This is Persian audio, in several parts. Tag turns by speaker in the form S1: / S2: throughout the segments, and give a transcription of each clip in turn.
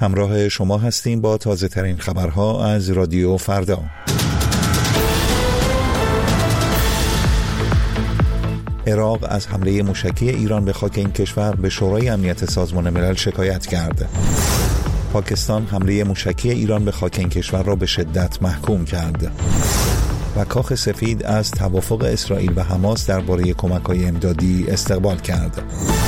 S1: همراه شما هستیم با تازه ترین خبرها از رادیو فردا. عراق از حمله موشکی ایران به خاک این کشور به شورای امنیت سازمان ملل شکایت کرد. پاکستان حمله موشکی ایران به خاک این کشور را به شدت محکوم کرد. و کاخ سفید از توافق اسرائیل و حماس درباره کمک‌های امدادی استقبال کرد.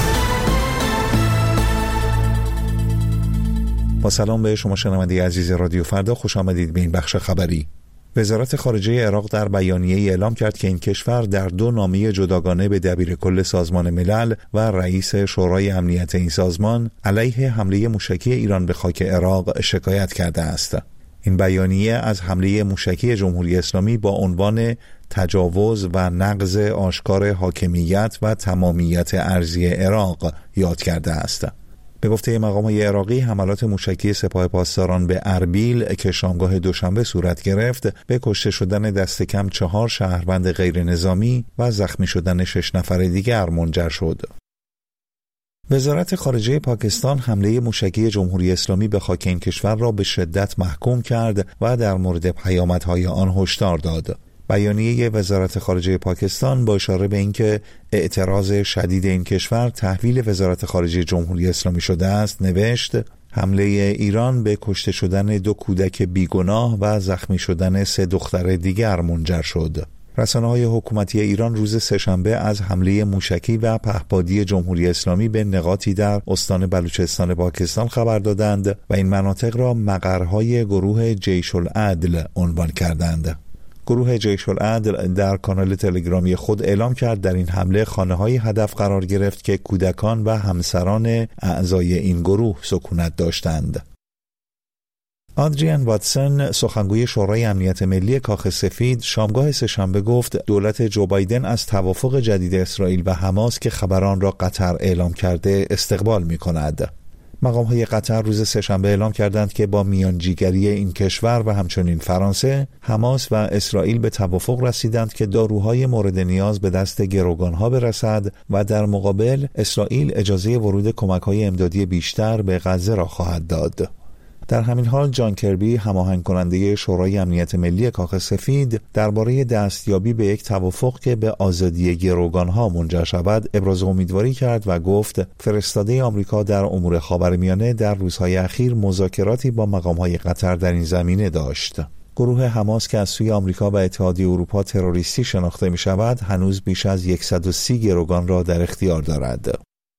S1: با سلام به شما شنونده عزیز رادیو فردا، خوش آمدید به این بخش خبری. وزارت خارجه عراق در بیانیه‌ای اعلام کرد که این کشور در 2 نامه جداگانه به دبیرکل سازمان ملل و رئیس شورای امنیت این سازمان علیه حمله موشکی ایران به خاک عراق شکایت کرده است. این بیانیه از حمله موشکی جمهوری اسلامی با عنوان تجاوز و نقض آشکار حاکمیت و تمامیت ارضی عراق یاد کرده است. به گفته مقام‌های عراقی، حملات موشکی سپاه پاسداران به اربیل که شامگاه دوشنبه صورت گرفت به کشته شدن دست کم 4 شهروند غیر نظامی و زخمی شدن 6 نفر دیگر منجر شد. وزارت خارجه پاکستان حمله موشکی جمهوری اسلامی به خاک این کشور را به شدت محکوم کرد و در مورد پیامدهای آن هشدار داد. بیانیه وزارت خارجه پاکستان با اشاره به اینکه اعتراض شدید این کشور تحویل وزارت خارجه جمهوری اسلامی شده است نوشت: حمله ایران به کشته شدن 2 کودک بیگناه و زخمی شدن 3 دختر دیگر منجر شد. رسانه‌های حکومتی ایران روز سه‌شنبه از حمله موشکی و پهپادی جمهوری اسلامی به نقاطی در استان بلوچستان پاکستان خبر دادند و این مناطق را مقرهای گروه جیش العدل عنوان کردند. گروه جیش العدل در کانال تلگرامی خود اعلام کرد در این حمله خانه‌های هدف قرار گرفت که کودکان و همسران اعضای این گروه سکونت داشتند. آدریان واتسون، سخنگوی شورای امنیت ملی کاخ سفید، شامگاه سه‌شنبه گفت دولت جو بایدن از توافق جدید اسرائیل و حماس که خبران را قطر اعلام کرده استقبال می‌کند. مقام‌های قطر روز سه‌شنبه اعلام کردند که با میانجیگری این کشور و همچنین فرانسه، حماس و اسرائیل به توافق رسیدند که داروهای مورد نیاز به دست گروگان‌ها برسد و در مقابل اسرائیل اجازه ورود کمک‌های امدادی بیشتر به غزه را خواهد داد. در همین حال جان کربی، هماهنگ کننده شورای امنیت ملی کاخ سفید، درباره دستیابی به یک توافق که به آزادی گروگان‌ها منجر شود ابراز امیدواری کرد و گفت فرستاده آمریکا در امور خاورمیانه در روزهای اخیر مذاکراتی با مقام‌های قطر در این زمینه داشت. گروه حماس که از سوی آمریکا و اتحادیه اروپا تروریستی شناخته می‌شود، هنوز بیش از 130 گروگان را در اختیار دارد.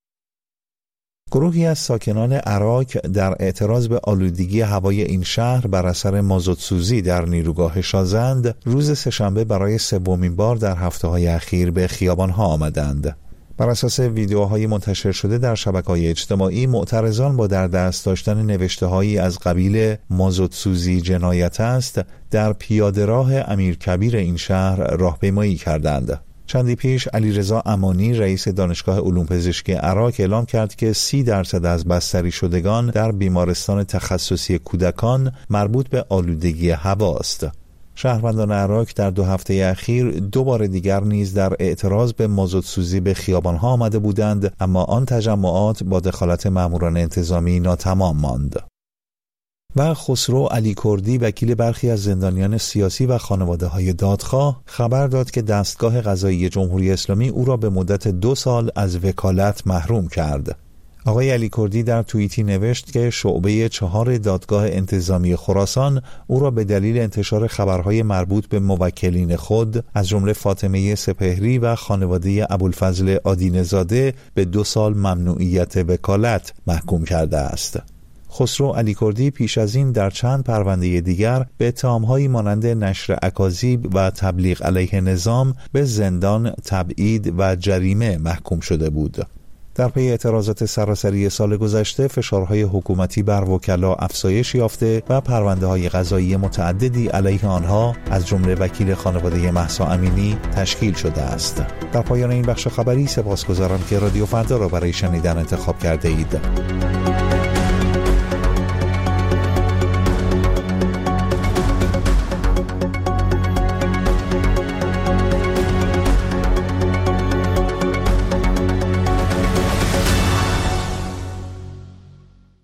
S1: گروهی از ساکنان عراق در اعتراض به آلودگی هوای این شهر بر اثر مازوتسوزی در نیروگاه شازند روز سه‌شنبه برای 3مین بار در هفته‌های اخیر به خیابان‌ها آمدند. بر اساس ویدیوهای منتشر شده در شبکه‌های اجتماعی، معترضان با در دست داشتن نوشته‌هایی از قبیل مازوتسوزی جنایت است در پیاده‌راه امیرکبیر این شهر راهپیمایی کردند. چندی پیش علیرضا امانی، رئیس دانشگاه علوم پزشکی عراق، اعلام کرد که 30% از بستری شدگان در بیمارستان تخصصی کودکان مربوط به آلودگی هوا است. شهروندان عراق در 2 هفته اخیر 2 بار دیگر نیز در اعتراض به مازوتسوزی به خیابان‌ها آمده بودند، اما آن تجمعات با دخالت ماموران انتظامی ناتمام ماند. و خسرو علی کردی، وکیل برخی از زندانیان سیاسی و خانواده‌های دادخواه، خبر داد که دستگاه قضایی جمهوری اسلامی او را به مدت 2 سال از وکالت محروم کرد. آقای علی کردی در توییتی نوشت که شعبه 4 دادگاه انتظامی خراسان او را به دلیل انتشار خبرهای مربوط به موکلین خود از جمله فاطمه سپهری و خانواده ابوالفضل آدینه‌زاده به 2 سال ممنوعیت وکالت محکوم کرده است. خسرو علی کردی پیش از این در چند پرونده دیگر به اتهام‌هایی مانند نشر اکاذیب و تبلیغ علیه نظام به زندان، تبعید و جریمه محکوم شده بود. در پی اعتراضات سراسری سال گذشته، فشارهای حکومتی بر وکلا افزایش یافته و پرونده‌های قضایی متعددی علیه آنها از جمله وکیل خانواده مهسا امینی تشکیل شده است. در پایان این بخش خبری سپاسگزارم که رادیو فردا را برای شنیدن انتخاب کرده اید.